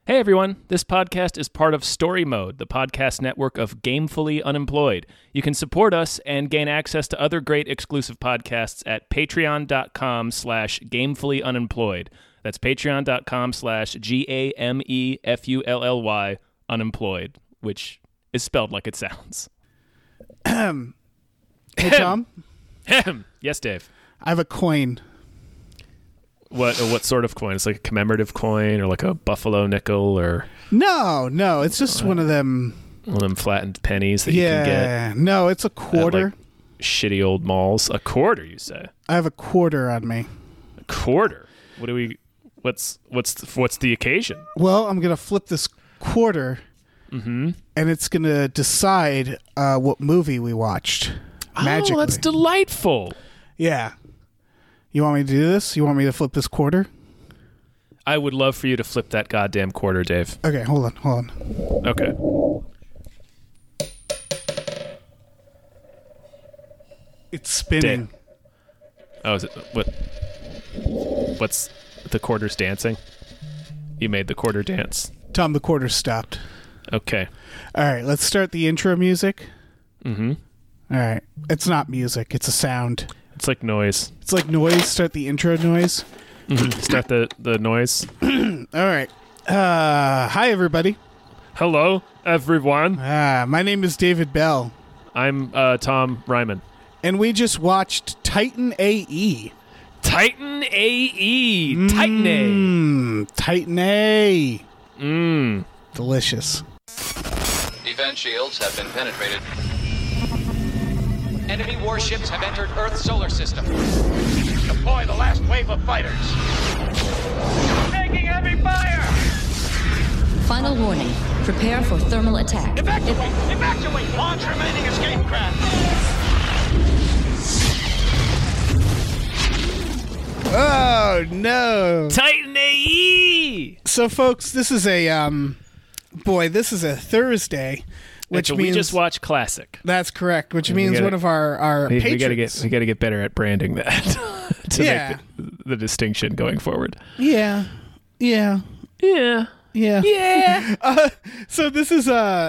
Hey everyone, this podcast is part of Story Mode, the podcast network of Gamefully Unemployed. You can support us and gain access to other great exclusive podcasts at patreon.com/gamefullyunemployed. That's patreon.com/GAMEFULLY unemployed, which is spelled like it sounds. Hey, Tom. Yes, Dave. I have a coin. What sort of coin? It's like a commemorative coin or like a buffalo nickel or... No, it's just one of them flattened pennies that you can get. Yeah, no, it's a quarter. At, like, shitty old malls. A quarter, you say? I have a quarter on me. A quarter? What's the occasion? Well, I'm going to flip this quarter, and it's going to decide what movie we watched. Magically. Oh, that's delightful. Yeah. You want me to do this? You want me to flip this quarter? I would love for you to flip that goddamn quarter, Dave. Okay, hold on. Okay. It's spinning. Dave. Oh, is it? What's the quarter's dancing? You made the quarter dance. Tom, the quarter stopped. Okay. All right, let's start the intro music. Mm-hmm. All right. It's not music. It's a sound. It's like noise. It's like noise. Start the intro noise. Mm-hmm. Start the noise. All right. Hi, everybody. Hello, everyone. My name is David Bell. I'm Tom Ryman. And we just watched Titan AE. Titan AE. Titan A. Titan A. Mmm. Delicious. Defense shields have been penetrated. Enemy warships have entered Earth's solar system. Deploy the last wave of fighters. Taking heavy fire! Final warning. Prepare for thermal attack. Evacuate! Evacuate! Launch remaining escape craft. Oh, no. Titan AE! So, folks, this is a Thursday. Which means we just watched Classic. That's correct. Which means one of our patrons. We gotta get better at branding that to make the distinction going forward. Yeah. So this is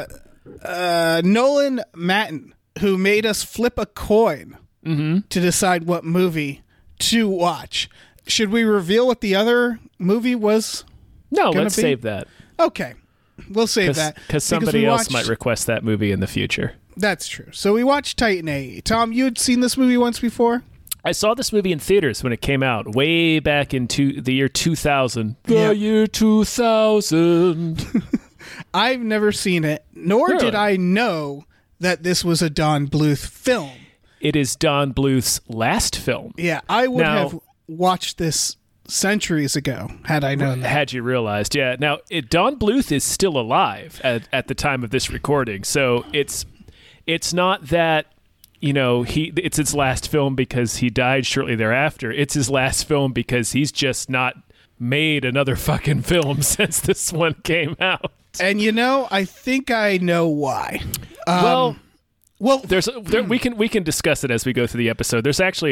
Nolan Matten, who made us flip a coin to decide what movie to watch. Should we reveal what the other movie was? No, let's save that. Okay. We'll save that. Because somebody else might request that movie in the future. That's true. So we watched Titan AE. Tom, you had seen this movie once before? I saw this movie in theaters when it came out, way back in the year 2000. The year 2000. I've never seen it, nor did I know that this was a Don Bluth film. It is Don Bluth's last film. Yeah, I would have watched this centuries ago had I known that. Had you realized, yeah. Now, Don Bluth is still alive at the time of this recording, so it's not that, it's his last film because he died shortly thereafter. It's his last film because he's just not made another fucking film since this one came out. And I think I know why. Well, we can discuss it as we go through the episode.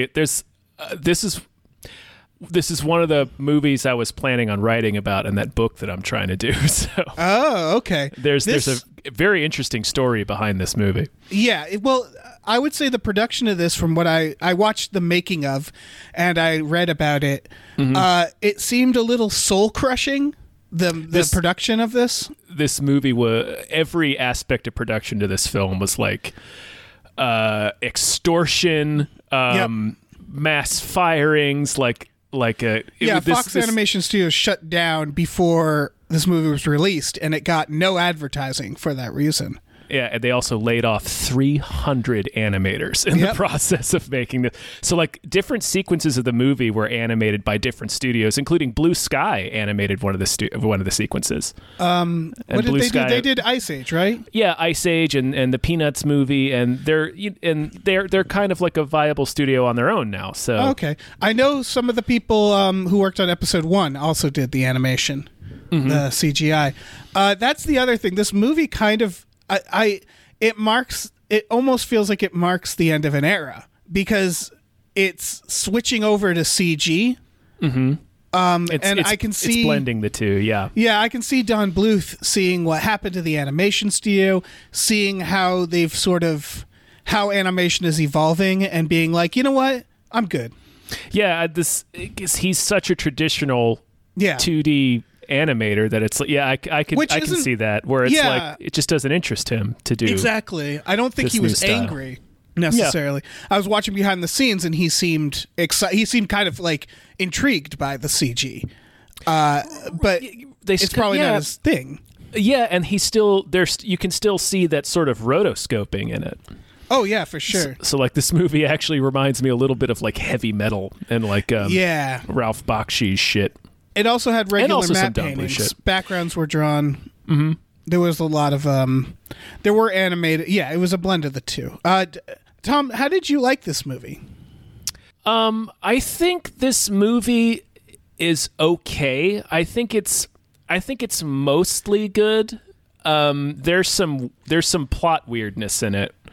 This is one of the movies I was planning on writing about in that book that I'm trying to do. So, okay. There's a very interesting story behind this movie. Yeah, well, I would say the production of this, from what I watched the making of, and I read about it, it seemed a little soul crushing. The production of this movie every aspect of production to this film was like extortion, mass firings, Fox Animation Studios shut down before this movie was released, and it got no advertising for that reason. Yeah, and they also laid off 300 animators in the process of making this. So, different sequences of the movie were animated by different studios, including Blue Sky animated one of the sequences. What did they do? They did Ice Age, right? Yeah, Ice Age and the Peanuts movie, and they're kind of like a viable studio on their own now. So okay, I know some of the people who worked on episode 1 also did the animation, the CGI. That's the other thing. This movie kind of. It almost feels like it marks the end of an era because it's switching over to CG I can see it's blending the two. Yeah. Yeah, I can see Don Bluth seeing what happened to the animation studio, seeing how how animation is evolving, and being like, you know what, I'm good. Yeah, he's such a traditional 2D animator that it's like, yeah, I can see that, where it's like it just doesn't interest him to do exactly. I don't think he was angry necessarily. I was watching behind the scenes, and he seemed he seemed kind of like intrigued by the CG, but it's probably not his thing. Yeah, and you can still see that sort of rotoscoping in it. Oh yeah, for sure. So like this movie actually reminds me a little bit of like heavy metal and like Ralph Bakshi's shit. It also had regular also matte some Don Bluth paintings. shit. Backgrounds were drawn. Mm-hmm. There was a lot of there were animated. Yeah, it was a blend of the two. Tom, how did you like this movie? I think this movie is okay. I think it's mostly good. There's some plot weirdness in it.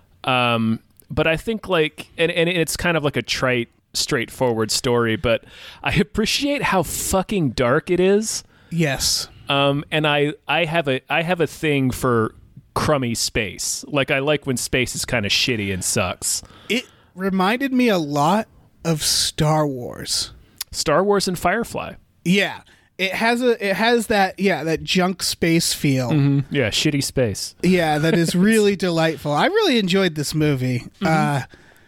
But I think like and it's kind of like a trite, straightforward story, but I appreciate how fucking dark it is. Yes. And I have a thing for crummy space. Like I like when space is kind of shitty and sucks. It reminded me a lot of Star Wars. Star Wars and Firefly. Yeah. It has that junk space feel. Mm-hmm. Yeah, shitty space. Yeah, that is really delightful. I really enjoyed this movie. Mm-hmm.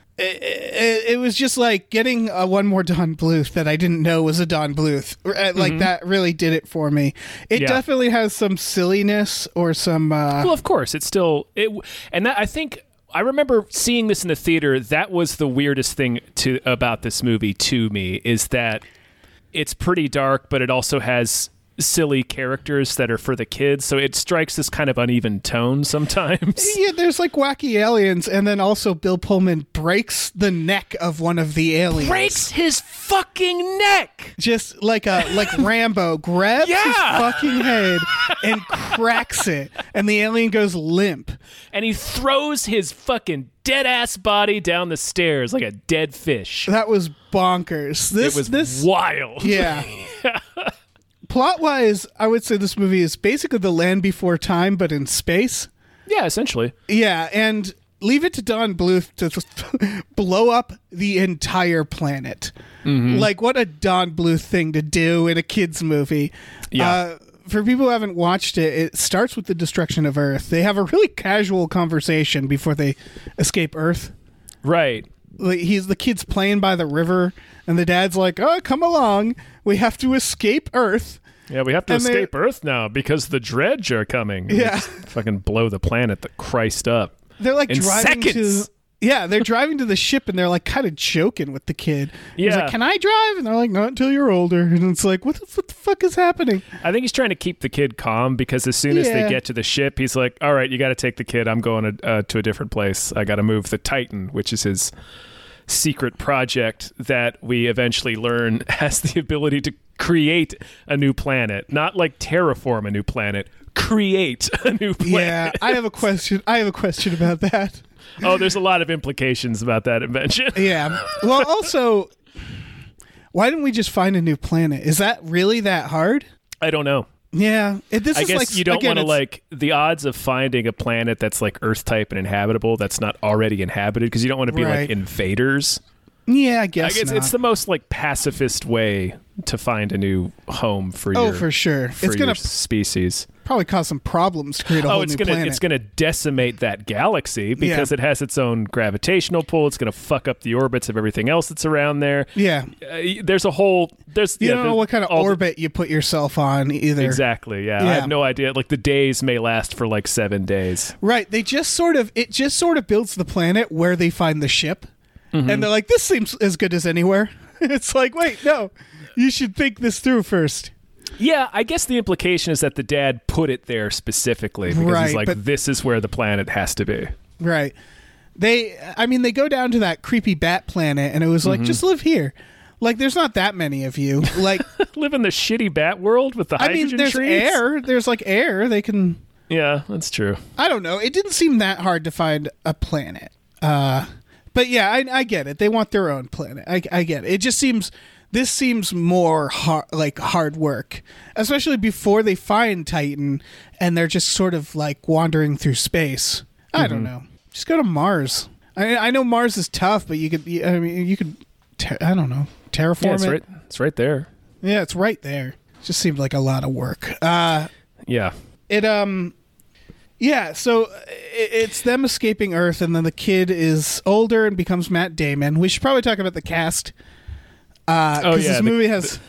It was just like getting one more Don Bluth that I didn't know was a Don Bluth. Like that really did it for me. It definitely has some silliness or some. Well, of course, it's still and that I think. I remember seeing this in the theater. That was the weirdest thing about this movie to me, is that it's pretty dark, but it also has silly characters that are for the kids, so it strikes this kind of uneven tone sometimes. Yeah, there's like wacky aliens, and then also Bill Pullman breaks the neck of one of the aliens. Breaks his fucking neck! Just like Rambo grabs his fucking head and cracks it, and the alien goes limp. And he throws his fucking dead-ass body down the stairs like a dead fish. That was bonkers. It was wild. Yeah. Plot-wise, I would say this movie is basically The Land Before Time, but in space. Yeah, essentially. Yeah, and leave it to Don Bluth to blow up the entire planet. Mm-hmm. Like, what a Don Bluth thing to do in a kid's movie. Yeah. For people who haven't watched it, it starts with the destruction of Earth. They have a really casual conversation before they escape Earth. Right. Like, the kid's playing by the river, and the dad's like, "Oh, come along. We have to escape Earth." Yeah, we have to escape Earth now because the dredge are coming. Yeah. Fucking blow the planet the Christ up. They're like in driving seconds. they're driving to the ship, and they're like kind of joking with the kid. Yeah. He's like, "Can I drive?" And they're like, "Not until you're older." And it's like, what the fuck is happening? I think he's trying to keep the kid calm, because as soon as they get to the ship, he's like, "All right, you got to take the kid. I'm going to a different place. I got to move the Titan," which is his secret project that we eventually learn has the ability to create a new planet, not like terraform a new planet, create a new planet. Yeah, I have a question about that. Oh, there's a lot of implications about that invention. Yeah. Well, also, why didn't we just find a new planet? Is that really that hard? I don't know. Yeah. I guess you don't want to, like, the odds of finding a planet that's like Earth type and inhabitable that's not already inhabited, because you don't want to be like invaders. Yeah, I guess it's the most like pacifist way to find a new home for your for sure. It's gonna species. Probably cause some problems to create a whole new planet. It's gonna decimate that galaxy because it has its own gravitational pull. It's gonna fuck up the orbits of everything else that's around there. Yeah, there's a whole. You don't know what kind of orbit you put yourself on either. Exactly. Yeah, I have no idea. Like the days may last for like 7 days. Right. It just sort of builds the planet where they find the ship. Mm-hmm. And they're like, "This seems as good as anywhere." It's like, wait, no, you should think this through first. Yeah, I guess the implication is that the dad put it there specifically because he's like, this is where the planet has to be. Right. They go down to that creepy bat planet, and it was like, just live here. Like, there's not that many of you. Like, live in the shitty bat world with the hydrogen there's trees? air. There's like air. They can. Yeah, that's true. I don't know. It didn't seem that hard to find a planet. But yeah, I get it. They want their own planet. I get it. It just seems This seems more hard work, especially before they find Titan and they're just sort of like wandering through space. I don't know. Just go to Mars. I know Mars is tough, but you could I don't know, terraform it. It's right there. Yeah, it's right there. It just seemed like a lot of work. Yeah. So it's them escaping Earth, and then the kid is older and becomes Matt Damon. We should probably talk about the cast. This movie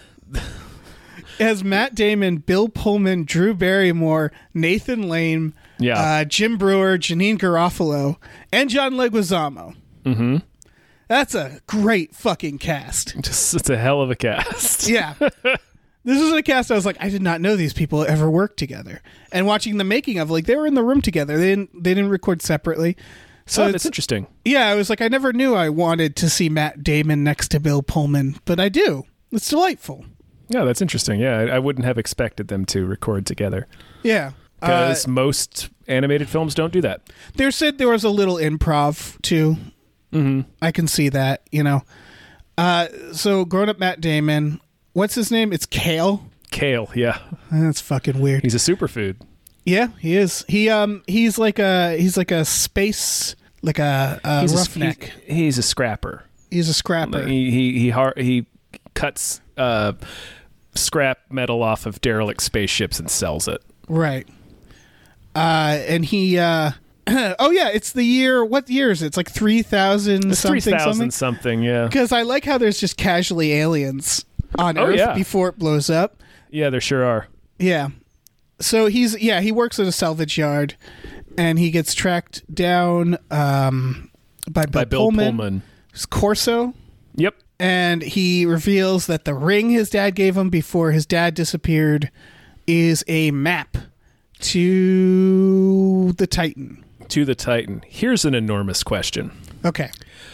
has Matt Damon, Bill Pullman, Drew Barrymore, Nathan Lane, Jim Brewer, Janine Garofalo, and John Leguizamo. Mm-hmm. That's a great fucking cast. It's a hell of a cast. Yeah. This is a cast I was like, I did not know these people ever worked together. And watching the making of, like, they were in the room together. They didn't record separately. So that's interesting. Yeah, I was like, I never knew I wanted to see Matt Damon next to Bill Pullman, but I do. It's delightful. Yeah, that's interesting. Yeah, I wouldn't have expected them to record together. Yeah. Because most animated films don't do that. There said there was a little improv, too. Mm-hmm. I can see that, you know. So, grown-up Matt Damon... What's his name? It's Kale. Kale, yeah. That's fucking weird. He's a superfood. Yeah, he is. He's like a space, like a roughneck. He's a scrapper. He's a scrapper. He cuts scrap metal off of derelict spaceships and sells it. Right. And he. Oh yeah, it's the year. What year is it? It's like 3000 something. 3000 something. Yeah. Because I like how there's just casually aliens on Earth before it blows up. Yeah, there sure are. Yeah. So he works at a salvage yard, and he gets tracked down by Bill Pullman. It's Corso. Yep. And he reveals that the ring his dad gave him before his dad disappeared is a map to the Titan. To the Titan. Here's an enormous question. Okay.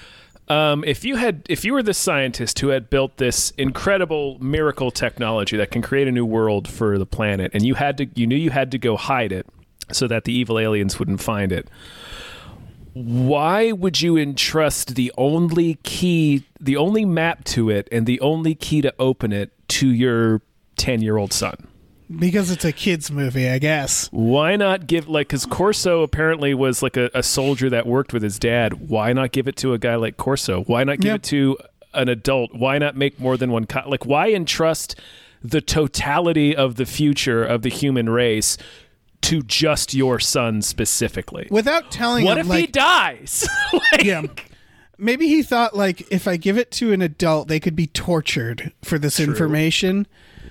If you were the scientist who had built this incredible miracle technology that can create a new world for the planet, and you knew you had to go hide it so that the evil aliens wouldn't find it, why would you entrust the only map to it, and the only key to open it to your 10-year-old son? Because it's a kid's movie, I guess. Why not give, because Corso apparently was like a soldier that worked with his dad. Why not give it to a guy like Corso? Why not give it to an adult? Why not make more than one? Why entrust the totality of the future of the human race to just your son specifically? Without telling what him, if he dies? Yeah. Maybe he thought, if I give it to an adult, they could be tortured for this information.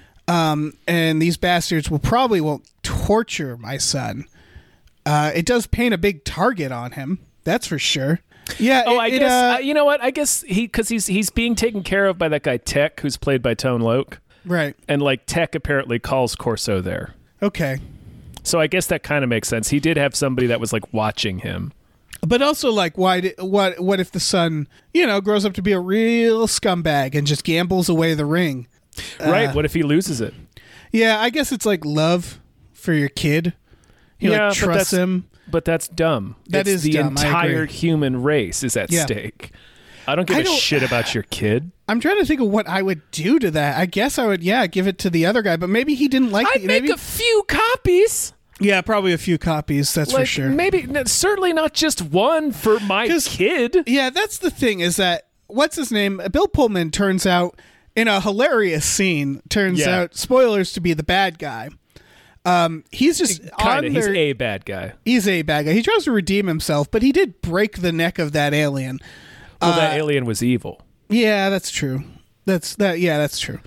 And these bastards won't torture my son. It does paint a big target on him. That's for sure. Yeah. I guess you know what? I guess because he's being taken care of by that guy Tech, who's played by Tone Loc. Right. And Tech apparently calls Corso there. Okay. So I guess that kind of makes sense. He did have somebody that was watching him. But also, what if the son, grows up to be a real scumbag and just gambles away the ring? Right. What if he loses it? Yeah, I guess it's like love for your kid. You trust him. But that's dumb. That is the dumb. entire human race is at stake. I don't give a shit about your kid. I'm trying to think of what I would do to that. I guess I would, give it to the other guy. But maybe he didn't like it. I'd make a few copies. Yeah, probably a few copies. That's for sure. Maybe certainly not just one for my kid. Yeah, that's the thing. Is that what's his name? Bill Pullman turns out. In a hilarious scene, turns out, spoilers, to be the bad guy. He's just he's a bad guy. He's a bad guy. He tries to redeem himself, but he did break the neck of that alien. Well, that alien was evil. Yeah, that's true. That's true.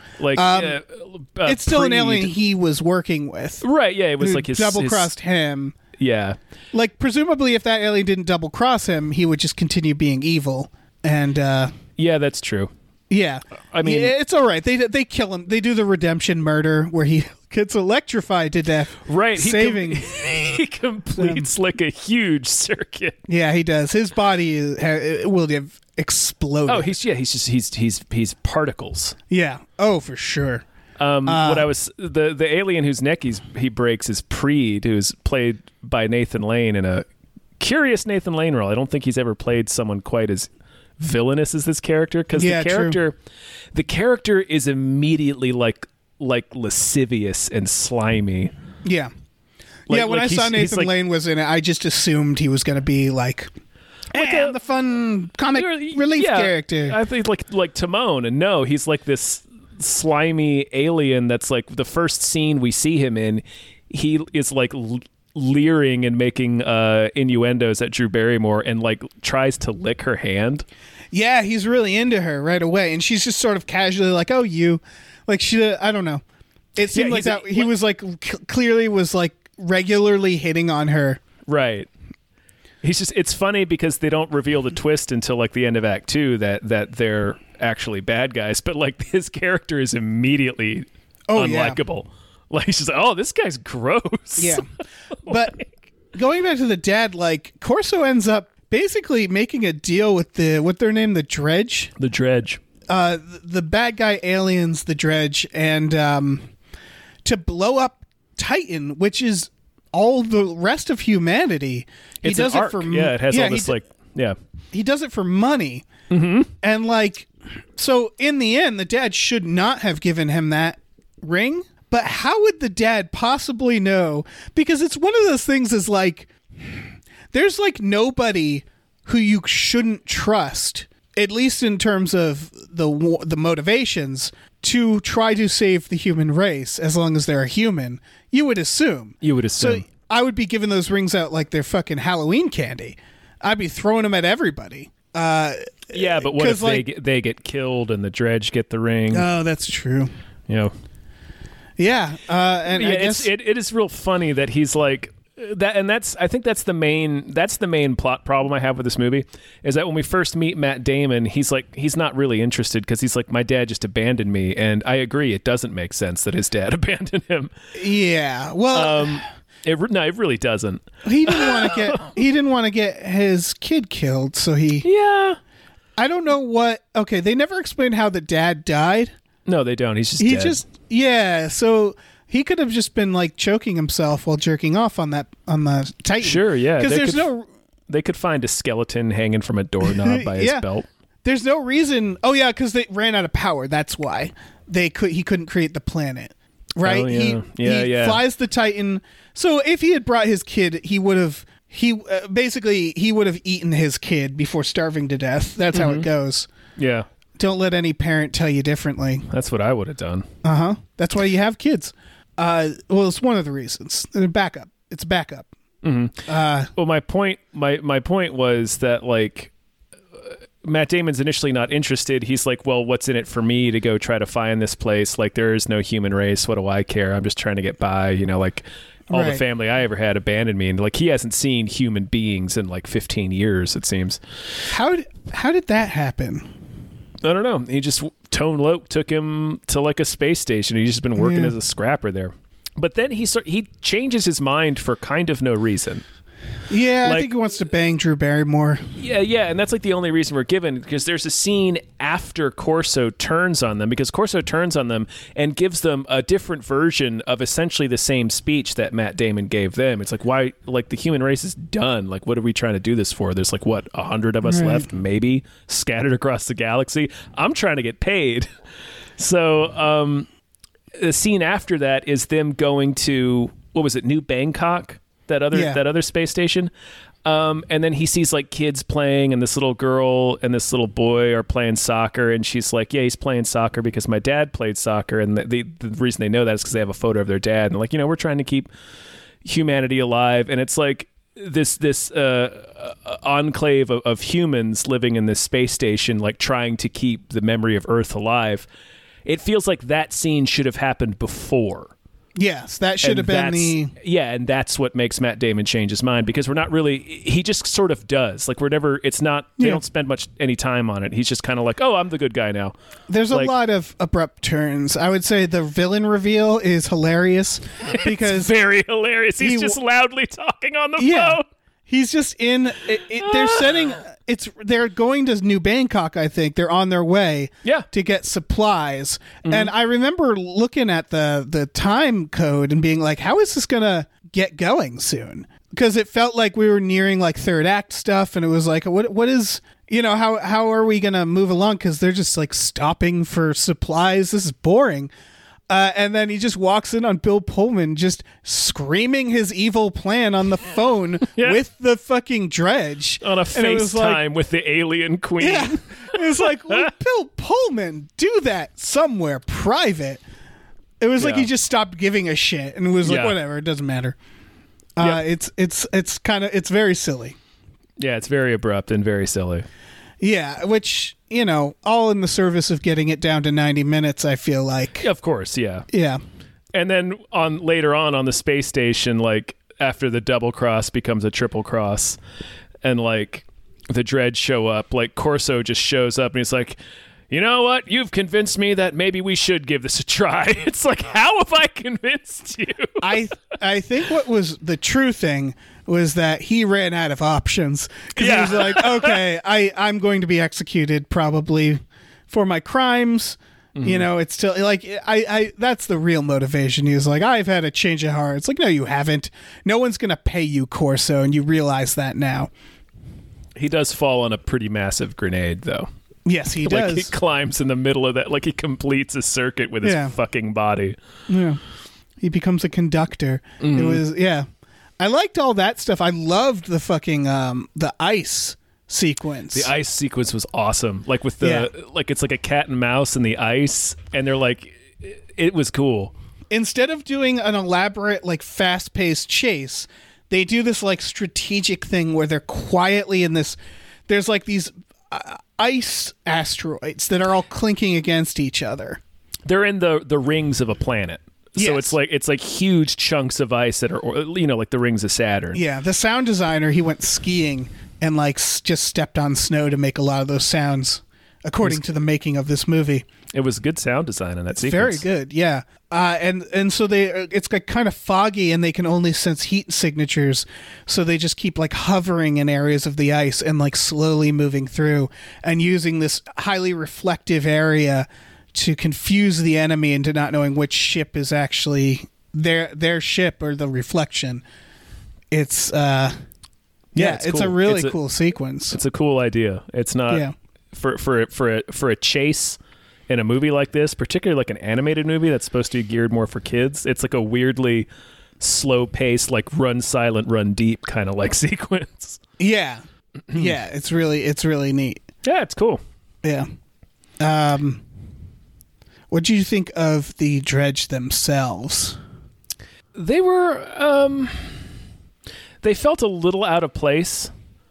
It's still an alien he was working with. Right, yeah, it was his double-crossed him. Yeah. Presumably if that alien didn't double-cross him, he would just continue being evil. And yeah, that's true. Yeah, I mean, it's all right. They kill him. They do the redemption murder where he gets electrified to death. Right, he completes a huge circuit. Yeah, he does. His body will have exploded. Oh, he's particles. Yeah. Oh, for sure. The alien whose neck he breaks is Preed, who's played by Nathan Lane in a curious Nathan Lane role. I don't think he's ever played someone quite as villainous is this character, because Yeah, the character is immediately like lascivious and slimy. Yeah. Like- yeah, when like I saw he's Nathan like- Lane was in it, I just assumed he was going to be like the fun comic relief character. I think like Timon, and no, he's like this slimy alien that's like the first scene we see him in, he is like leering and making innuendos at Drew Barrymore and like tries to lick her hand. Yeah, he's really into her right away, and she's just sort of casually like, "Oh, you," like she. I don't know. It seemed Yeah, like that he was like clearly was like regularly hitting on her. Right. He's just. It's funny because they don't reveal the twist until like the end of Act 2 that they're actually bad guys, but like his character is immediately unlikable. Like he's just like, oh, this guy's gross. Yeah, but going back to the dad, like Corso ends up basically making a deal with what's their name, the Dredge. The Dredge. The bad guy aliens, the Dredge, and to blow up Titan, which is all the rest of humanity. It's an arc. Yeah, it has all this He does it for money, and like, so in the end, the dad should not have given him that ring. But how would the dad possibly know? Because it's one of those things is like, there's like nobody who you shouldn't trust, at least in terms of the motivations, to try to save the human race as long as they're a human. You would assume. So I would be giving those rings out like they're fucking Halloween candy. I'd be throwing them at everybody. Yeah, but what if they get killed and the Dredge get the ring? Oh, that's true. You know. Yeah, and I guess it is real funny that he's like that, and I think that's the main plot problem I have with this movie, is that when we first meet Matt Damon, he's not really interested because he's like, my dad just abandoned me, and I agree, it doesn't make sense that his dad abandoned him. Yeah, well, it really doesn't. He didn't want to get his kid killed, so I don't know what. Okay, they never explained how the dad died. No, they don't. He's just dead. So he could have just been like choking himself while jerking off on the Titan. Sure, yeah. Because they could find a skeleton hanging from a doorknob by his belt. There's no reason. Oh yeah, because they ran out of power. That's why he couldn't create the planet. Right? Oh, yeah. He flies the Titan. So if he had brought his kid, he would have eaten his kid before starving to death. That's how it goes. Yeah. Don't let any parent tell you differently. That's what I would have done. That's why you have kids. Well, it's one of the reasons. Backup. It's backup. Well, my point was that like Matt Damon's initially not interested. He's like, well, what's in it for me to go try to find this place? Like, there is no human race. What do I care? I'm just trying to get by. You know, like all the family I ever had abandoned me, and like he hasn't seen human beings in like 15 years. It seems. How did that happen? I don't know. He just Tone Loc took him to like a space station. He's just been working as a scrapper there. But then he changes his mind for kind of no reason. Yeah, like, I think he wants to bang Drew Barrymore. Yeah, and that's like the only reason we're given, because there's a scene after Corso turns on them, because Corso turns on them and gives them a different version of essentially the same speech that Matt Damon gave them. It's like, why, like the human race is done. Like, what are we trying to do this for? There's like, what, 100 of us left, maybe, scattered across the galaxy. I'm trying to get paid. So the scene after that is them going to, what was it, New Bangkok? That other space station, and then he sees like kids playing, and this little girl and this little boy are playing soccer, and she's like, yeah, he's playing soccer because my dad played soccer, and the reason they know that is because they have a photo of their dad, and like, you know, we're trying to keep humanity alive, and it's like this enclave of humans living in this space station, like trying to keep the memory of Earth alive. It feels like that scene should have happened before. Yes, that should have been the... Yeah, and that's what makes Matt Damon change his mind, because we're not really... He just sort of does. Like, we're never... It's not... They don't spend any time on it. He's just kind of like, oh, I'm the good guy now. There's like, a lot of abrupt turns. I would say the villain reveal is hilarious, because... It's very hilarious. He's just loudly talking on the phone. He's just in... they're setting... They're going to New Bangkok, I think. They're on their way to get supplies. Mm-hmm. And I remember looking at the time code and being like, how is this going to get going soon? Because it felt like we were nearing like third act stuff, and it was like, what is... you know, how are we going to move along? Because they're just like stopping for supplies. This is boring. And then he just walks in on Bill Pullman just screaming his evil plan on the phone with the fucking Dredge. On a FaceTime with the alien queen. Yeah. It was like, well, Bill Pullman, do that somewhere private. It was like he just stopped giving a shit and was like, whatever, it doesn't matter. It's very silly. Yeah, it's very abrupt and very silly. Yeah, which, you know, all in the service of getting it down to 90 minutes, I feel like. Of course, yeah. Yeah. And then later on the space station, like after the double cross becomes a triple cross and like the Dredge show up, like Corso just shows up and he's like, you know what? You've convinced me that maybe we should give this a try. It's like, how have I convinced you? I think what was the true thing was that he ran out of options. Because he was like, okay, I'm going to be executed probably for my crimes. Mm-hmm. You know, it's still like, I that's the real motivation. He was like, I've had a change of heart. It's like, no, you haven't. No one's going to pay you, Corso, and you realize that now. He does fall on a pretty massive grenade, though. Yes, he does. Like he climbs in the middle of that, like he completes a circuit with his fucking body. Yeah. He becomes a conductor. Mm-hmm. It was, I liked all that stuff. I loved the fucking, the ice sequence. The ice sequence was awesome. Like with the, like it's like a cat and mouse in the ice, and they're like, it was cool. Instead of doing an elaborate, like fast-paced chase, they do this like strategic thing where they're quietly in this, there's like these ice asteroids that are all clinking against each other. They're in the rings of a planet. So it's like huge chunks of ice that are, you know, like the rings of Saturn. Yeah, the sound designer, he went skiing and like just stepped on snow to make a lot of those sounds, according to the making of this movie. It was good sound design in that sequence. Very good, yeah. And so it's like kind of foggy, and they can only sense heat signatures, so they just keep like hovering in areas of the ice and like slowly moving through and using this highly reflective area to confuse the enemy into not knowing which ship is actually their ship or the reflection. It's it's cool. a really cool sequence. It's a cool idea. It's not for a chase in a movie like this, particularly like an animated movie that's supposed to be geared more for kids. It's like a weirdly slow paced, like run silent, run deep kind of like sequence. Yeah. Yeah, it's really neat. Yeah, it's cool. Yeah. What do you think of the Dredge themselves? They were, they felt a little out of place.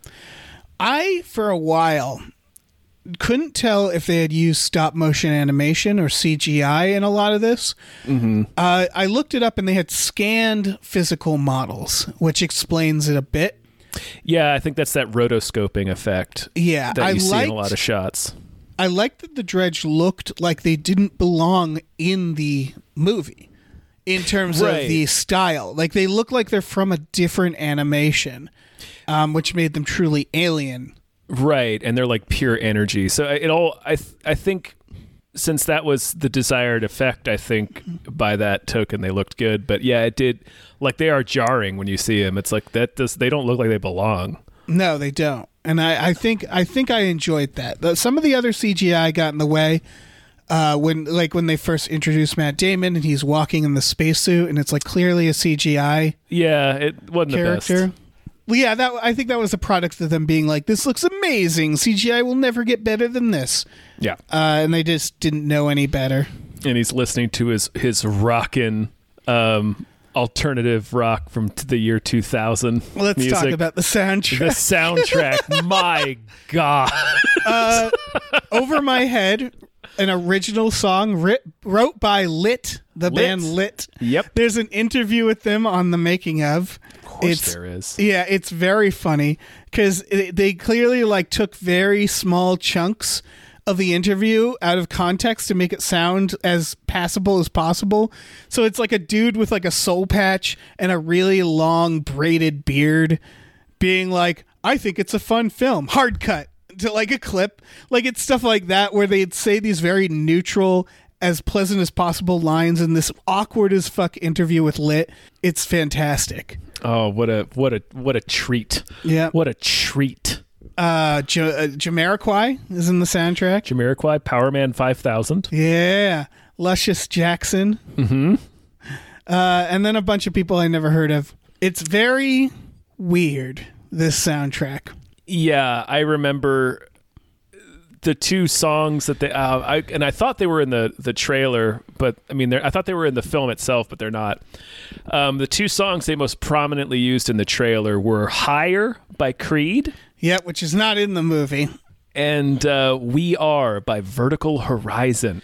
I, for a while, couldn't tell if they had used stop motion animation or CGI in a lot of this. Mm-hmm. I looked it up and they had scanned physical models, which explains it a bit. Yeah, I think that's that rotoscoping effect. Yeah, that you see in a lot of shots. I liked that the Dredge looked like they didn't belong in the movie in terms of the style. Like they look like they're from a different animation, which made them truly alien. Right, and they're like pure energy. So I think since that was the desired effect, I think by that token they looked good. But yeah, it did. Like they are jarring when you see them. It's like they don't look like they belong. No, they don't. And I think I enjoyed that. Some of the other CGI got in the way when they first introduced Matt Damon and he's walking in the spacesuit and it's like clearly a CGI. Yeah, it wasn't character. The best. Well, yeah, I think that was a product of them being like, this looks amazing. CGI will never get better than this. Yeah. And they just didn't know any better. And he's listening to his rockin' alternative rock from the year 2000. Let's music. Talk about the soundtrack. The soundtrack, my God. Over My Head, an original song wrote by Lit, the band Lit. Yep. There's an interview with them on the making of. Of course there is. Yeah, it's very funny because they clearly like took very small chunks of the interview out of context to make it sound as passable as possible. So it's like a dude with like a soul patch and a really long braided beard being like, I think it's a fun film. Hard cut to like a clip. Like it's stuff like that where they'd say these very neutral, as pleasant as possible lines in this awkward as fuck interview with Lit. It's fantastic. Oh, what a treat. Yeah. What a treat. Jamiroquai is in the soundtrack. Jamiroquai, Power Man 5000. Yeah. Luscious Jackson. Mm-hmm. And then a bunch of people I never heard of. It's very weird, this soundtrack. Yeah, I remember the two songs that they I thought they were in the trailer, but I mean I thought they were in the film itself, but they're not. The two songs they most prominently used in the trailer were "Higher" by Creed, which is not in the movie, and "We Are" by Vertical Horizon.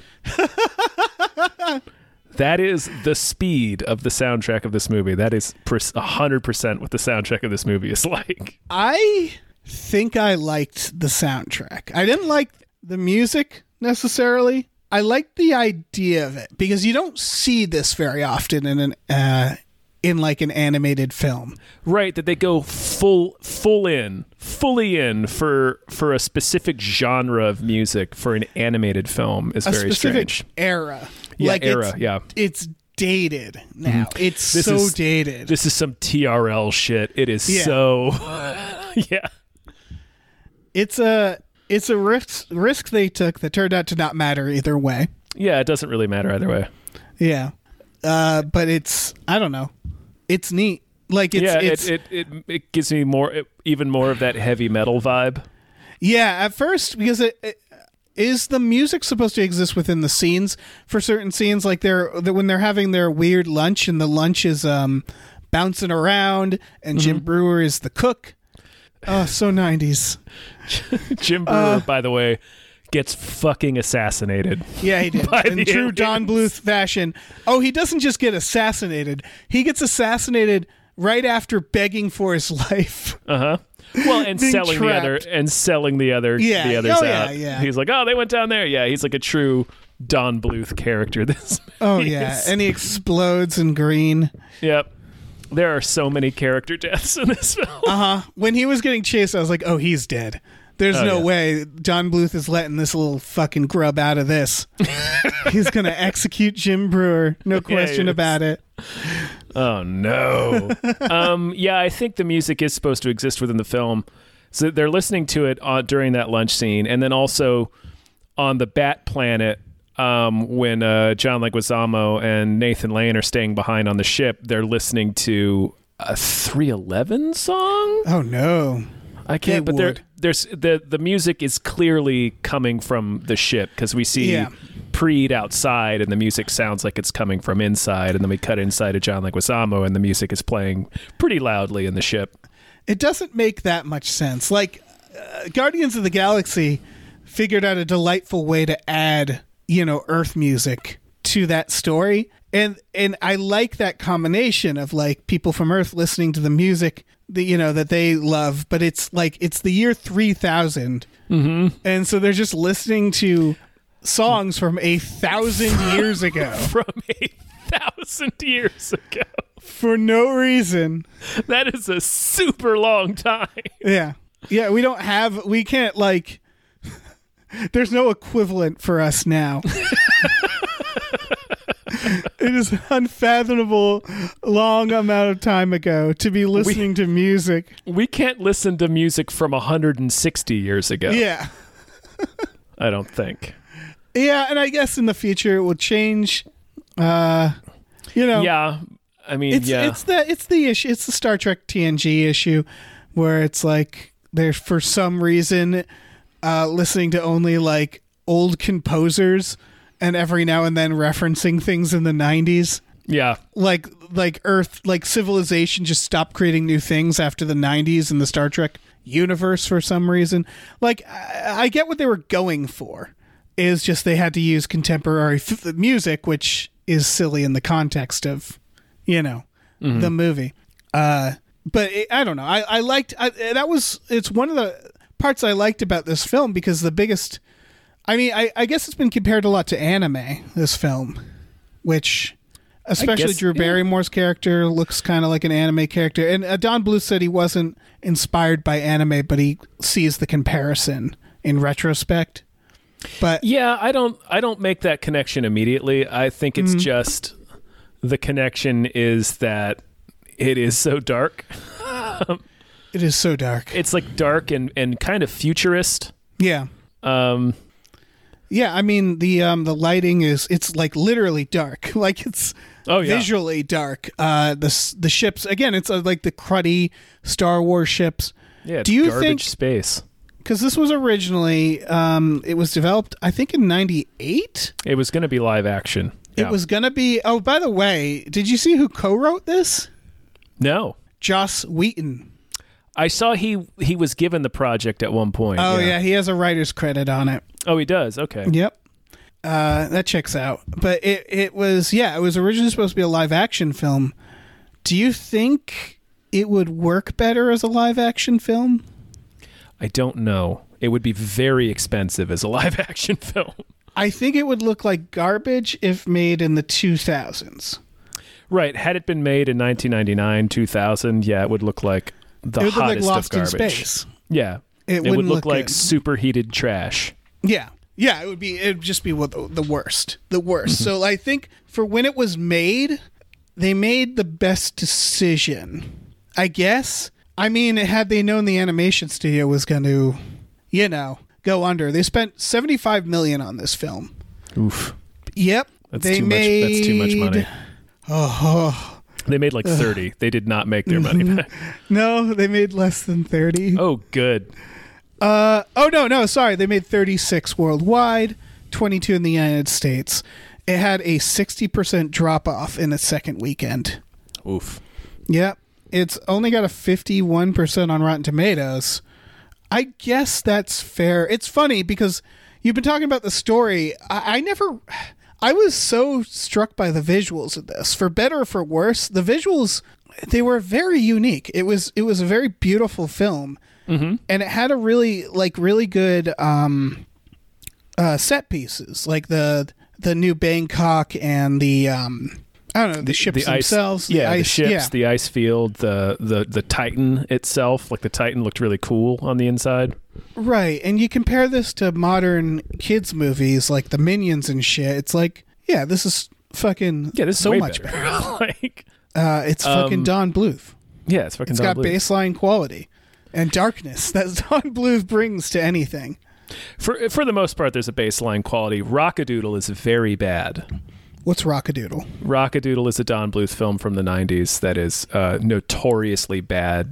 That is the speed of the soundtrack of this movie. That is 100% what the soundtrack of this movie is like. I think I liked the soundtrack. I didn't like the music necessarily. I liked the idea of it because you don't see this very often in an like an animated film. Right, that they go fully in for a specific genre of music for an animated film is very specific strange. Era. Yeah, like it's dated now. It's so dated. This is some TRL shit. It is so yeah. It's a risk they took that turned out to not matter either way. Yeah, it doesn't really matter either way. Yeah. But it's, I don't know. It's neat. Like it gives me even more of that heavy metal vibe. Yeah, at first, because is the music supposed to exist within the scenes for certain scenes, like when they're having their weird lunch and the lunch is bouncing around and Jim Brewer is the cook. Oh, so 90s. Jim Brewer, by the way, gets fucking assassinated. Yeah, he did. In true Don Bluth fashion. Oh, he doesn't just get assassinated. He gets assassinated right after begging for his life. Uh-huh. Well, and selling the others out. Yeah. He's like, oh, they went down there. Yeah, he's like a true Don Bluth character. This and he explodes in green. Yep. There are so many character deaths in this film. Uh-huh. When he was getting chased, I was like, oh, he's dead. There's no way Don Bluth is letting this little fucking grub out of this. He's going to execute Jim Brewer. No question about it. Oh, no. I think the music is supposed to exist within the film. So they're listening to it during that lunch scene. And then also on the Bat Planet, when John Leguizamo and Nathan Lane are staying behind on the ship, they're listening to a 311 song? Oh, no. I can't, but there's the music is clearly coming from the ship because we see Preed outside and the music sounds like it's coming from inside, and then we cut inside of John Leguizamo and the music is playing pretty loudly in the ship. It doesn't make that much sense. Like Guardians of the Galaxy figured out a delightful way to add, Earth music to that story, and I like that combination of like people from Earth listening to the music that they love, but it's like it's the year 3000, and so they're just listening to songs from 1,000 years ago. From 1,000 years ago, for no reason. That is a super long time. Yeah. We can't like. There's no equivalent for us now. It is an unfathomable long amount of time ago to be listening to music. We can't listen to music from 160 years ago. Yeah. I don't think. Yeah, and I guess in the future it will change. Yeah, I mean, it's the issue. It's the Star Trek TNG issue where it's like they're for some reason listening to only like old composers and every now and then referencing things in the 90s. Yeah. Like Earth, like civilization just stopped creating new things after the 90s in the Star Trek universe for some reason. Like, I get what they were going for. Is just they had to use contemporary music, which is silly in the context of, the movie. But I don't know. It's one of the parts I liked about this film because the biggest... I mean, I guess it's been compared a lot to anime, this film, which, especially Drew Barrymore's character, looks kind of like an anime character. And Don Bluth said he wasn't inspired by anime, but he sees the comparison in retrospect. But yeah, I don't make that connection immediately. I think it's just the connection is that it is so dark. It is so dark. It's like dark and kind of futurist. Yeah. Yeah, I mean the lighting it's like literally dark. Like it's visually dark. The ships again, it's like the cruddy Star Wars ships. Yeah, it's do you garbage think space? Because this was originally it was developed I think in 98. It was going to be live action. It was going to be. Oh, by the way, did you see who co-wrote this? No. Joss Whedon. I saw he was given the project at one point. Oh yeah, he has a writer's credit on it. Oh, he does. Okay. Yep. That checks out. But it was originally supposed to be a live action film. Do you think it would work better as a live action film? I don't know. It would be very expensive as a live action film. I think it would look like garbage if made in the 2000s. Right. Had it been made in 1999, 2000, yeah, it would look like the it would hottest look like Lost of in garbage. Space. Yeah. It would look like superheated trash. Yeah. Yeah, it would just be the worst. The worst. So I think for when it was made, they made the best decision. I guess. I mean, had they known the animation studio was going to, go under. They spent $75 million on this film. Oof. Yep. That's too much money. Oh. They made like 30. They did not make their money back. No, they made less than 30. Oh, good. No, sorry. They made 36 worldwide, 22 in the United States. It had a 60% drop off in its second weekend. Oof. Yep. It's only got a 51% on Rotten Tomatoes. I guess that's fair. It's funny because you've been talking about the story. I was so struck by the visuals of this. For better or for worse, the visuals, they were very unique. It was a very beautiful film. Mm-hmm. And it had a really good set pieces, like the new Bangkok and the the ships themselves. The ships, the ice field, the Titan itself. Like the Titan looked really cool on the inside. Right, and you compare this to modern kids movies like the Minions and shit. It's like, this is fucking this is so way much better. It's fucking Don Bluth. Yeah, it's fucking. It's Don got Bluth. baseline quality and darkness that Don Bluth brings to anything. For the most part, there's a baseline quality. Rockadoodle is very bad. What's Rockadoodle? Rockadoodle is a Don Bluth film from the 90s that is notoriously bad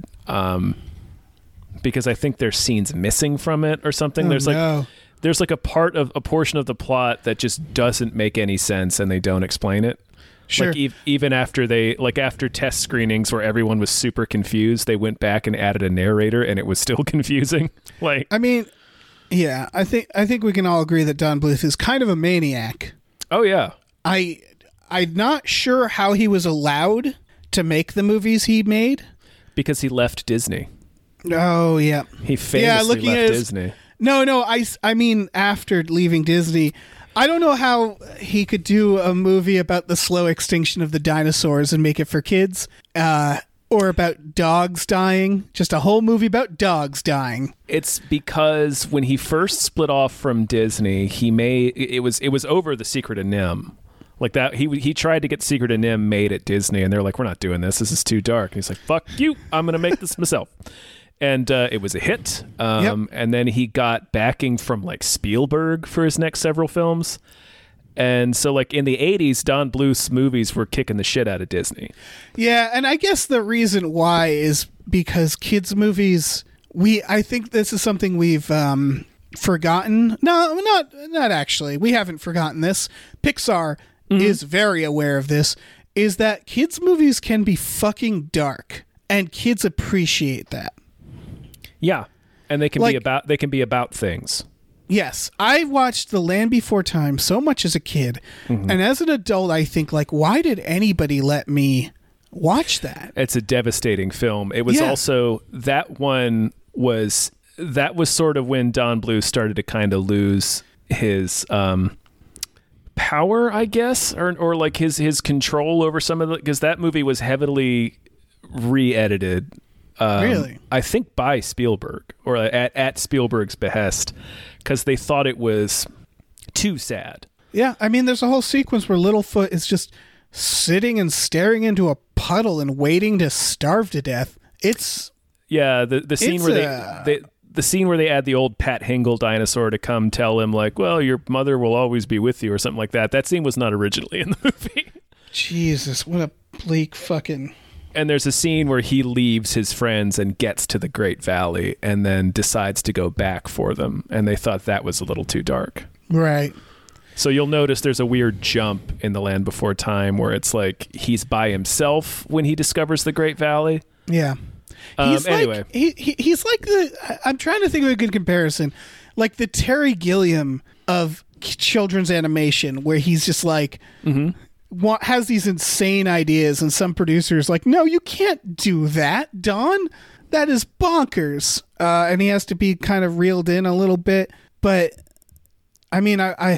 because I think there's scenes missing from it or something. There's like a portion of the plot that just doesn't make any sense and they don't explain it. Sure. Like even after after test screenings where everyone was super confused, they went back and added a narrator and it was still confusing. Like, I mean, yeah, I think we can all agree that Don Bluth is kind of a maniac. Oh yeah. I'm not sure how he was allowed to make the movies he made. Because he left Disney. Oh, yeah. He famously left Disney. No, I mean after leaving Disney. I don't know how he could do a movie about the slow extinction of the dinosaurs and make it for kids, or about dogs dying. Just a whole movie about dogs dying. It's because when he first split off from Disney, it was over The Secret of NIMH. Like that, he tried to get Secret of NIMH made at Disney, and they're like, "We're not doing this. This is too dark." And he's like, "Fuck you! I'm gonna make this myself." And it was a hit. And then he got backing from like Spielberg for his next several films. And so like in the 80s, Don Bluth's movies were kicking the shit out of Disney. Yeah, and I guess the reason why is because kids movies. I think this is something we've forgotten. No, not actually. We haven't forgotten this. Pixar is very aware of this. Is that kids movies can be fucking dark, and kids appreciate that. Yeah, and they can be about things. Yes, I watched The Land Before Time so much as a kid, and as an adult, I think like, why did anybody let me watch that? It's a devastating film. It was also that was sort of when Don Bluth started to kind of lose his power, I guess, or like his control over some of the, because that movie was heavily re-edited. Really? I think by Spielberg or at Spielberg's behest, because they thought it was too sad. Yeah, I mean, there's a whole sequence where Littlefoot is just sitting and staring into a puddle and waiting to starve to death. It's Yeah, the scene It's where the scene where they add the old Pat Hingle dinosaur to come tell him like, well, your mother will always be with you or something like that. That scene was not originally in the movie. Jesus, what a bleak fucking... And there's a scene where he leaves his friends and gets to the Great Valley and then decides to go back for them. And they thought that was a little too dark. Right. So you'll notice there's a weird jump in The Land Before Time where it's like he's by himself when he discovers the Great Valley. Yeah. He's anyway. He's like the... I'm trying to think of a good comparison. Like the Terry Gilliam of children's animation where he's just like... has these insane ideas, and some producers like, no, you can't do that, Don. That is bonkers. And he has to be kind of reeled in a little bit. But I mean, I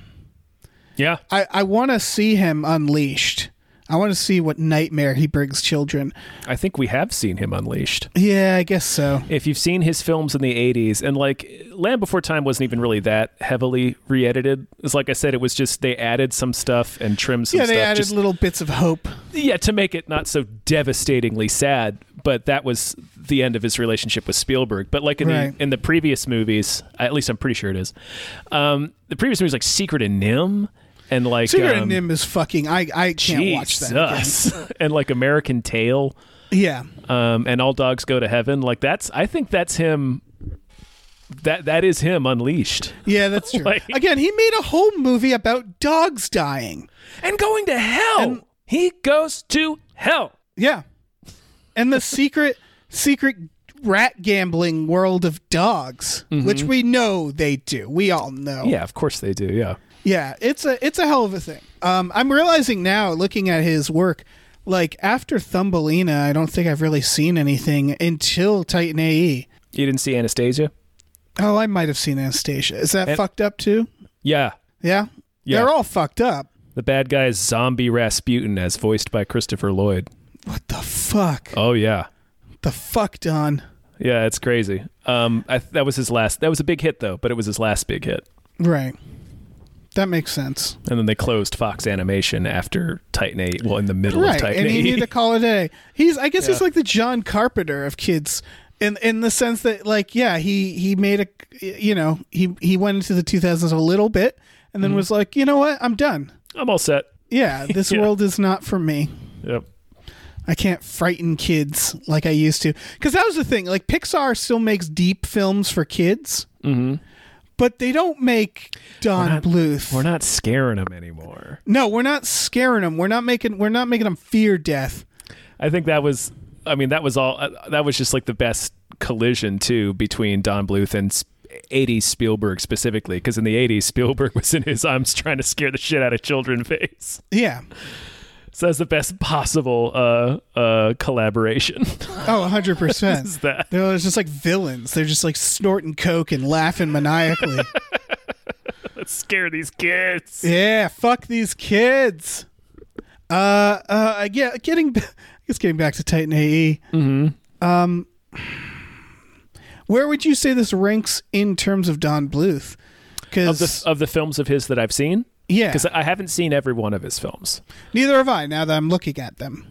want to see him unleashed. I want to see what nightmare he brings children. I think we have seen him unleashed. Yeah, I guess so. If you've seen his films in the 80s, and like Land Before Time wasn't even really that heavily re-edited. It's like I said, it was just they added some stuff and trimmed some stuff. Yeah, they added little bits of hope. Yeah, to make it not so devastatingly sad, but that was the end of his relationship with Spielberg. But like in the previous movies, at least I'm pretty sure it is, the previous movies like Secret and Nim, and like Secret and Nim is fucking... I can't watch that again. And like American Tail. Yeah. And All Dogs Go to Heaven. Like I think that's him. That is him unleashed. Yeah, that's true. Like, again, he made a whole movie about dogs dying. And going to hell. He goes to hell. Yeah. And the secret rat gambling world of dogs, which we know they do. We all know. Yeah, of course they do. Yeah. Yeah, it's a hell of a thing. I'm realizing now, looking at his work, like after Thumbelina, I don't think I've really seen anything until Titan AE. You didn't see Anastasia? Oh, I might have seen Anastasia. Is that fucked up too? Yeah. Yeah? They're all fucked up. The bad guy is Zombie Rasputin, as voiced by Christopher Lloyd. What the fuck? Oh, yeah. The fuck, Don? Yeah, it's crazy. That was his last... That was a big hit, though, but it was his last big hit. Right. That makes sense. And then they closed Fox Animation after Titan AE. Well, in the middle of Titan AE. And he needed to call it a day. He's like the John Carpenter of kids in the sense that, like, yeah, he made a... You know, he went into the 2000s a little bit and then was like, you know what? I'm done. I'm all set. Yeah, this world is not for me. Yep. I can't frighten kids like I used to. Because that was the thing. Like, Pixar still makes deep films for kids. Mm-hmm. But they don't make Don Bluth. We're not scaring them anymore. No, we're not scaring them. We're not making them fear death. I think that was just like the best collision too between Don Bluth and 80s Spielberg specifically, because in the 80s Spielberg was in his I'm trying to scare the shit out of children phase. Yeah. So that's the best possible collaboration. Oh, 100%. Is that? They're just like villains. They're just like snorting coke and laughing maniacally. Let's scare these kids. Yeah, fuck these kids. Getting back to Titan AE. Mm-hmm. Where would you say this ranks in terms of Don Bluth? Of the films of his that I've seen? Yeah. Because I haven't seen every one of his films. Neither have I, now that I'm looking at them.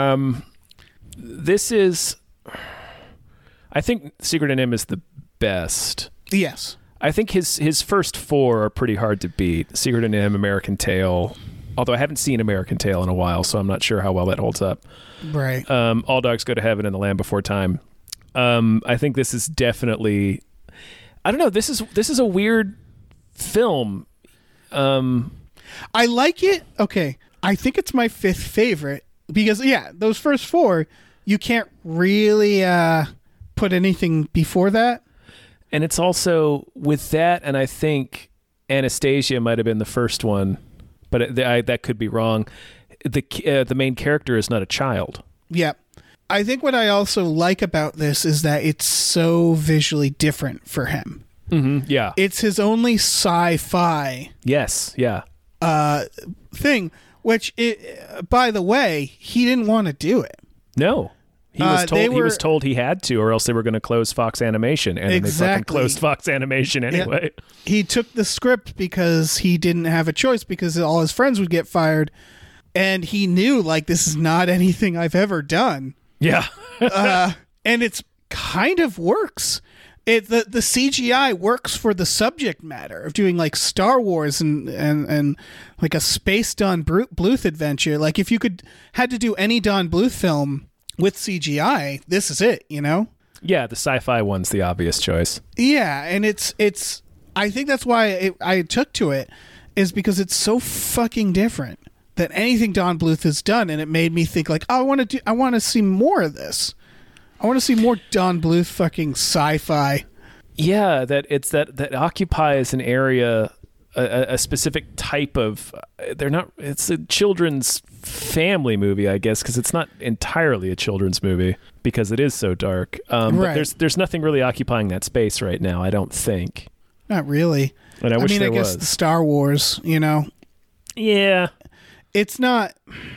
This is... I think Secret and Nim is the best. Yes. I think his first four are pretty hard to beat. Secret and Nim, American Tail. Although I haven't seen American Tail in a while, so I'm not sure how well that holds up. Right. All Dogs Go to Heaven and The Land Before Time. I think this is definitely... I don't know. This is a weird film. I like it. Okay. I think it's my fifth favorite because, yeah, those first four, you can't really put anything before that. And it's also with that, and I think Anastasia might have been the first one, but that could be wrong. The main character is not a child. Yeah. I think what I also like about this is that it's so visually different for him. Mm-hmm, yeah. It's his only sci-fi yes, yeah. thing, which, by the way, he didn't want to do it. No. He was told he had to, or else they were going to close Fox Animation, and then they fucking closed Fox Animation anyway. Yeah. He took the script because he didn't have a choice because all his friends would get fired, and he knew, like, this is not anything I've ever done. Yeah. And it's kind of works. The CGI works for the subject matter of doing like Star Wars and like a space Don Bluth adventure. Like if you had to do any Don Bluth film with CGI, this is it, you know? Yeah, the sci-fi one's the obvious choice. Yeah, and it's I think that's why I took to it, is because it's so fucking different than anything Don Bluth has done, and it made me think like, oh, I want to see more of this. I want to see more Don Bluth fucking sci-fi. Yeah, that occupies an area, a specific type of. It's a children's family movie, I guess, because it's not entirely a children's movie because it is so dark. Right. But there's nothing really occupying that space right now, I don't think. Not really. And I wish mean, there I guess was. the Star Wars, you know. Yeah. It's not.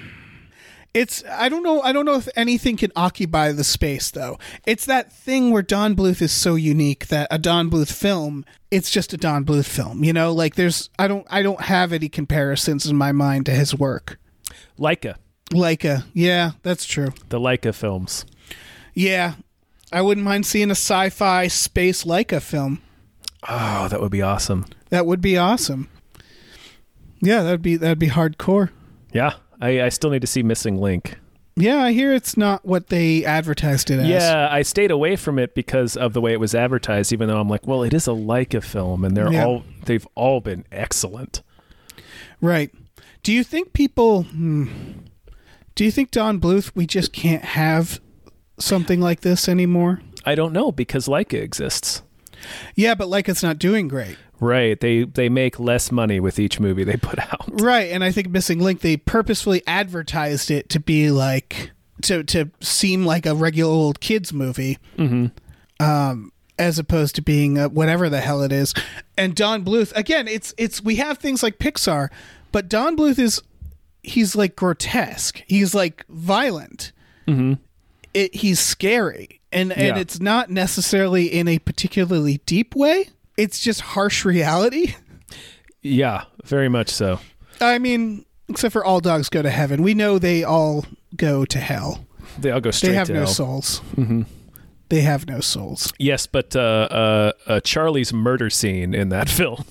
I don't know if anything can occupy the space though. It's that thing where Don Bluth is so unique that a Don Bluth film, it's just a Don Bluth film, you know? Like I don't have any comparisons in my mind to his work. Leica. Yeah, that's true. The Leica films. Yeah. I wouldn't mind seeing a sci-fi space Leica film. Oh, that would be awesome. That would be awesome. Yeah, that'd be hardcore. Yeah. I still need to see Missing Link. Yeah, I hear it's not what they advertised it as. Yeah, I stayed away from it because of the way it was advertised, even though I'm like, well, it is a Leica film, and they've all been excellent. Right. Do you think Don Bluth, we just can't have something like this anymore? I don't know, because Leica exists. Yeah, but Leica's not doing great. Right. They make less money with each movie they put out. Right, and I think Missing Link, they purposefully advertised it to be like to seem like a regular old kids movie, as opposed to being whatever the hell it is. And Don Bluth, again, it's we have things like Pixar, but Don Bluth he's like grotesque. He's like violent. Mm-hmm. He's scary, and it's not necessarily in a particularly deep way. It's just harsh reality. Yeah, very much so. I mean, except for All Dogs Go to Heaven. We know they all go to hell. They all go straight to hell. They have no souls. Mm-hmm. They have no souls. Yes, but Charlie's murder scene in that film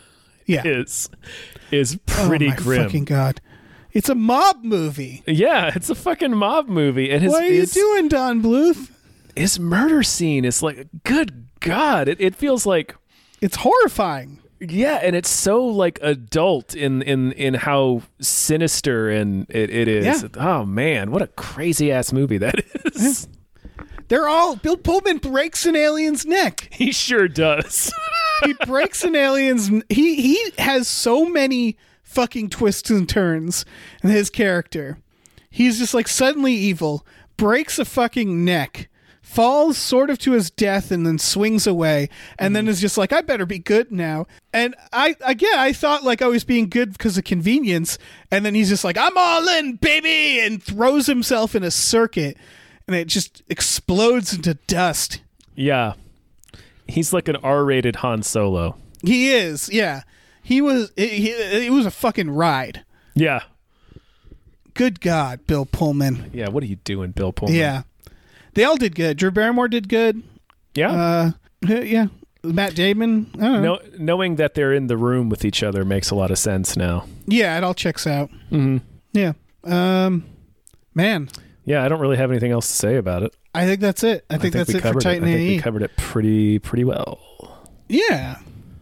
is pretty grim. Oh, my fucking God. It's a mob movie. Yeah, it's a fucking mob movie. And what are you doing, Don Bluth? His murder scene is like, good God. It feels like... It's horrifying. Yeah, and it's so like adult in how sinister and it is. Yeah. Oh man, what a crazy ass movie that is. Bill Pullman breaks an alien's neck. He sure does. He breaks an alien's he has so many fucking twists and turns in his character. He's just like suddenly evil, breaks a fucking neck, falls sort of to his death, and then swings away, and then is just like, I better be good now. And I thought like I was being good because of convenience, and then he's just like, I'm all in, baby, and throws himself in a circuit, and it just explodes into dust. Yeah. He's like an R-rated Han Solo. He is, yeah. It was a fucking ride. Yeah. Good God, Bill Pullman. Yeah, what are you doing, Bill Pullman? Yeah. They all did good. Drew Barrymore did good. Yeah. Yeah. Matt Damon. I don't know. Knowing that they're in the room with each other makes a lot of sense now. Yeah, it all checks out. Mm-hmm. Yeah. Man. Yeah, I don't really have anything else to say about it. I think that's it. I think that's it for Titan AE. I think we covered it pretty well. Yeah.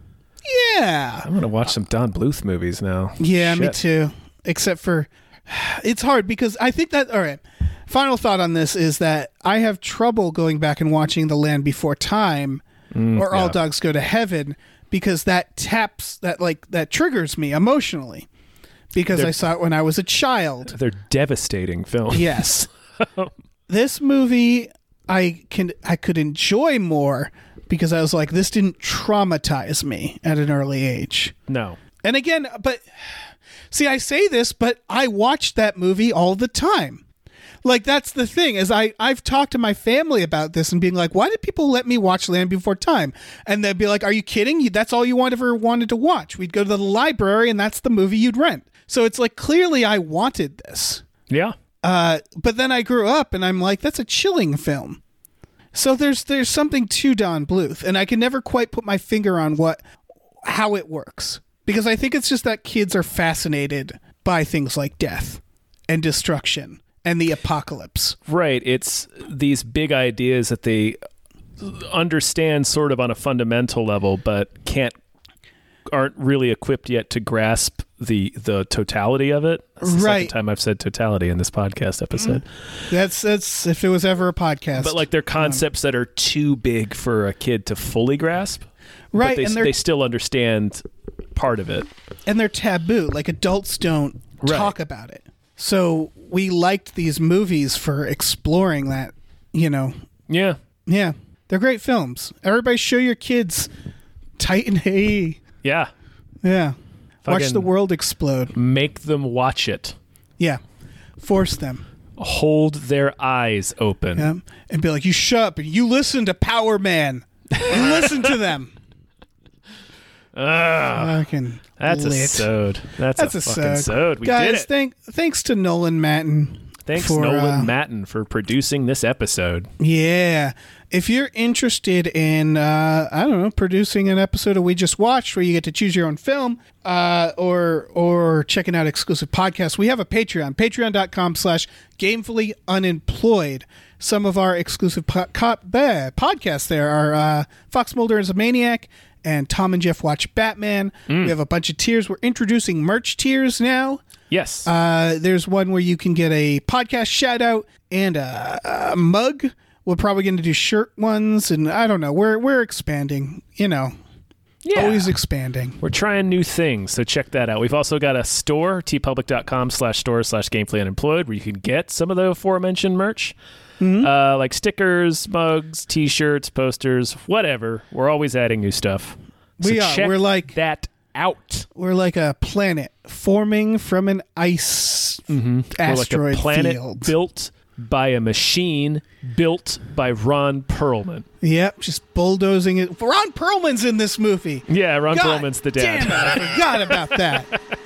Yeah. I'm going to watch some Don Bluth movies now. Yeah, Shit. me too. Except for, it's hard because I think that, all right. Final thought on this is that I have trouble going back and watching The Land Before Time or All Dogs Go to Heaven because that triggers me emotionally because I saw it when I was a child. They're devastating films. Yes. This movie I could enjoy more because I was like, this didn't traumatize me at an early age. No. And again, but see, I say this, but I watched that movie all the time. Like, that's the thing, is I've talked to my family about this and being like, why did people let me watch Land Before Time? And they'd be like, are you kidding? That's all you ever wanted to watch. We'd go to the library and that's the movie you'd rent. So it's like, clearly I wanted this. Yeah. But then I grew up and I'm like, that's a chilling film. So there's something to Don Bluth, and I can never quite put my finger on how it works, because I think it's just that kids are fascinated by things like death and destruction and the apocalypse. Right. It's these big ideas that they understand sort of on a fundamental level, but aren't really equipped yet to grasp the totality of it. That's the second time I've said totality in this podcast episode. That's if it was ever a podcast. But like they're concepts that are too big for a kid to fully grasp. Right, But they still understand part of it. And they're taboo. Like adults don't talk about it. So we liked these movies for exploring that, Yeah. Yeah. They're great films. Everybody show your kids Titan AE. Yeah. Yeah. Watch Fucking the world explode. Make them watch it. Yeah. Force them. Hold their eyes open. Yeah. And be like, you shut up and you listen to Power Man. You listen to them. Fucking That's lit. a sode. That's a fucking sode. We Guys, did it. Thanks to Nolan Matten. Thanks, for, Nolan Matten, for producing this episode. Yeah. If you're interested in, producing an episode of We Just Watched where you get to choose your own film, or checking out exclusive podcasts, we have a Patreon, patreon.com/gamefullyunemployed. Some of our exclusive podcasts there are Fox Mulder is a Maniac and Tom and Jeff Watch Batman. We have a bunch of tiers. We're introducing merch tiers now. Yes. There's one where you can get a podcast shout out and a mug. We're probably going to do shirt ones, and I don't know. We're expanding, always expanding. We're trying new things, so check that out. We've also got a store, tpublic.com/store/gamefullyunemployed, where you can get some of the aforementioned merch, like stickers, mugs, T-shirts, posters, whatever. We're always adding new stuff. So check we're like that out. We're like a planet forming from an ice asteroid We're like a planet field. built by a machine built by Ron Perlman. Yep, just bulldozing it. Ron Perlman's in this movie. Yeah, Ron God Perlman's the dad. Damn it, I forgot about that.